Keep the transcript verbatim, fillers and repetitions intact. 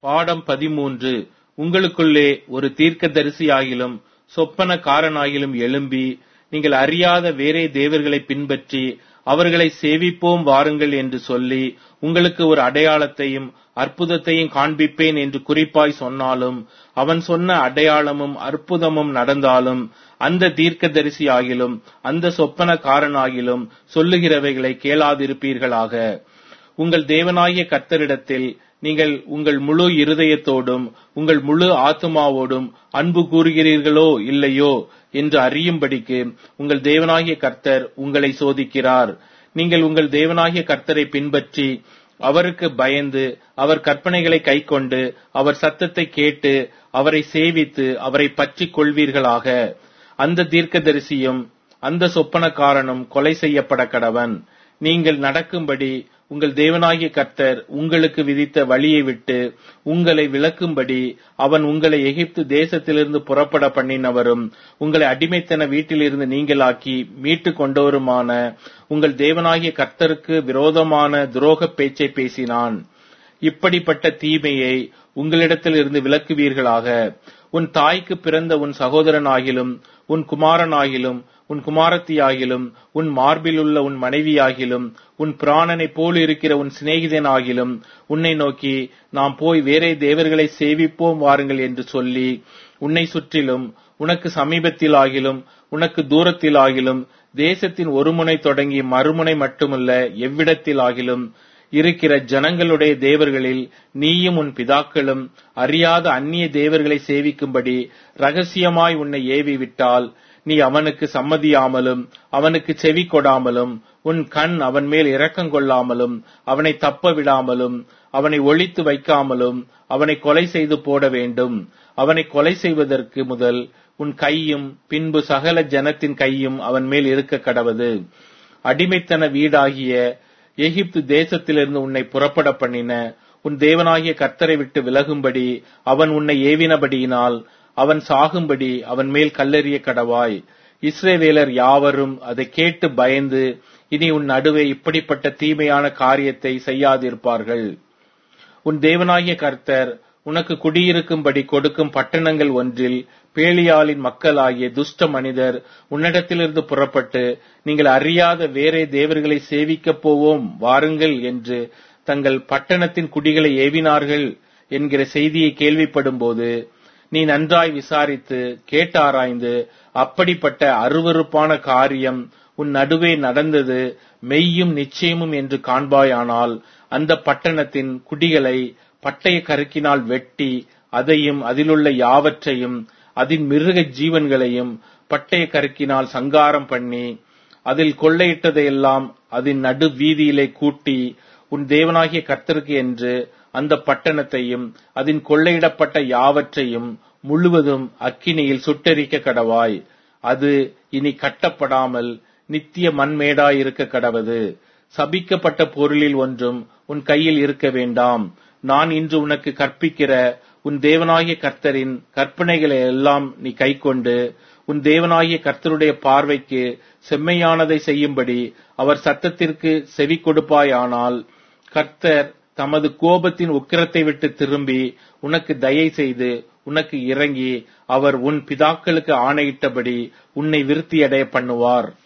பாடம் பதிமூன்று. உங்களுக்குள்ளே ஒரு தீர்க்கதரிசியாகிலும் சொப்பனக்காரனாகிலும் எழும்பி நீங்கள் அறியாத வேறே தேவர்களை பின்பற்றி அவர்களை சேவிப்போம் வாருங்கள் என்று சொல்லி உங்களுக்கு ஒரு அடையாளத்தையும் அற்புதத்தையும் காண்பிப்பேன் என்று குறிப்பாய் சொன்னாலும், அவன் சொன்ன அடையாளமும் அற்புதமும் நடந்தாலும், அந்த தீர்க்கதரிசியாகிலும் அந்த சொப்பனக்காரனாகிலும் சொல்லுகிறவைகளை கேளாதிருப்பீர்களாக. உங்கள் தேவனாகிய கர்த்தரிடத்தில் நீங்கள் உங்கள் முழு இருதயத்தோடும் உங்கள் முழு ஆத்துமாவோடும் அன்பு கூறுகிறீர்களோ இல்லையோ என்று அறியும்படிக்கு உங்கள் தேவனாகிய கர்த்தர் உங்களை சோதிக்கிறார். நீங்கள் உங்கள் தேவனாகிய கர்த்தரை பின்பற்றி அவருக்கு பயந்து அவர் கற்பனைகளை கைக்கொண்டு அவர் சத்தத்தை கேட்டு அவரை சேவித்து அவரை பற்றி கொள்வீர்களாக. அந்த தீர்க்கதரிசியும் அந்த சொப்பனக்காரனும் கொலை செய்யப்பட கடவன். நீங்கள் நடக்கும்படி உங்கள் தேவனாகிய கர்த்தர் உங்களுக்கு விதித்த வழியை விட்டு உங்களை விலக்கும்படி அவன் உங்களை எகிப்து தேசத்திலிருந்து புறப்பட பண்ணினவரும் உங்களை அடிமைத்தன வீட்டிலிருந்து நீங்களாக்கி மீட்டு கொண்டவருமான உங்கள் தேவனாகிய கர்த்தருக்கு விரோதமான துரோக பேச்சை பேசினான். இப்படிப்பட்ட தீமையை உங்களிடத்தில் இருந்து விலக்குவீர்களாக. உன் தாய்க்கு பிறந்த உன் சகோதரனாகிலும் உன் குமாரனாகிலும் உன் குமாரத்தியாகிலும் உன் மார்பிலுள்ள உன் மனைவியாகிலும் உன் பிராணனை போல் இருக்கிற உன் சிநேகிதனாகிலும் உன்னை நோக்கி நாம் போய் வேறே தேவர்களை சேவிப்போம் வாருங்கள் என்று சொல்லி உன்னை சுற்றிலும் உனக்கு சமீபத்திலாகிலும் உனக்கு தூரத்திலாகிலும் தேசத்தின் ஒரு முனை தொடங்கி மறுமுனை மட்டுமல்ல எவ்விடத்திலாகிலும் இருக்கிற ஜனங்களுடைய தேவர்களில் நீயும் உன் பிதாக்களும் அறியாத அந்நிய தேவர்களை சேவிக்கும்படி ரகசியமாய் உன்னை ஏவி விட்டால், நீ அவனுக்கு சம்மதியாமலும் அவனுக்கு செவி கொடாமலும் உன் கண் அவன் மேல் இரக்கம் கொள்ளாமலும் அவனை தப்ப விடாமலும் அவனை ஒழித்து வைக்காமலும் அவனை கொலை செய்து போட வேண்டும். அவனை கொலை செய்வதற்கு முதல் உன் கையும் பின்பு சகல ஜனத்தின் கையும் அவன் மேல் இருக்க கடவது. அடிமைத்தன வீடாகிய எகிப்து தேசத்திலிருந்து உன்னை புறப்பட பண்ணின உன் தேவனாகிய கர்த்தரை விட்டு விலகும்படி அவன் உன்னை ஏவினபடியினால் அவன் சாகும்படி அவன் மேல் கல்லெறிய கடவாய். இஸ்ரவேலர் யாவரும் அதை கேட்டு பயந்து இனி உன் நடுவே இப்படிப்பட்ட தீமையான காரியத்தை செய்யாதிருப்பார்கள். உன் தேவனாகிய கர்த்தர் உனக்கு குடியிருக்கும்படி கொடுக்கும் பட்டணங்கள் ஒன்றில் பேலியாளின் மக்களாகிய துஷ்ட மனிதர் உன்னிடத்திலிருந்து புறப்பட்டு நீங்கள் அறியாத வேறே தேவர்களை சேவிக்கப் போவோம் வாருங்கள் என்று தங்கள் பட்டணத்தின் குடிகளை ஏவினார்கள் என்கிற செய்தியை கேள்விப்படும் போது நீ நன்றாய் விசாரித்து கேட்டாராய்ந்து அப்படிப்பட்ட அருவருப்பான காரியம் உன் நடுவே நடந்தது மெய்யும் நிச்சயமும் என்று காண்பாயானால், அந்த பட்டணத்தின் குடிகளை பட்டய கருக்கினால் வெட்டி அதையும் அதிலுள்ள யாவற்றையும் அதன் மிருக ஜீவன்களையும் பட்டய கருக்கினால் சங்காரம் பண்ணி அதில் கொள்ளையிட்டதையெல்லாம் அதன் நடு வீதியிலே கூட்டி உன் தேவனாகிய கர்த்தருக்கு என்று அந்த பட்டணத்தையும் அதன் கொள்ளையிடப்பட்ட யாவற்றையும் முழுவதும் அக்கினியில் சுட்டெரிக்க கடவாய். அது இனி கட்டப்படாமல் நித்திய மண்மேடாயிருக்க கடவது. சபிக்கப்பட்ட பொருளில் ஒன்றும் உன் கையில் இருக்க வேண்டாம். நான் இன்று உனக்கு கற்பிக்கிற உன் தேவனாகிய கர்த்தரின் கற்பனைகளை எல்லாம் நீ கைக்கொண்டு உன் தேவனாகிய கர்த்தருடைய பார்வைக்கு செம்மையானதை செய்யும்படி அவர் சத்தத்திற்கு செவி கொடுப்பாயானால், கர்த்தர் தமது கோபத்தின் உக்கிரத்தை விட்டு திரும்பி உனக்கு தயை செய்து உனக்கு இறங்கி அவர் உன் பிதாக்களுக்கு ஆணையிட்டபடி உன்னை விருத்தியடைய பண்ணுவார்.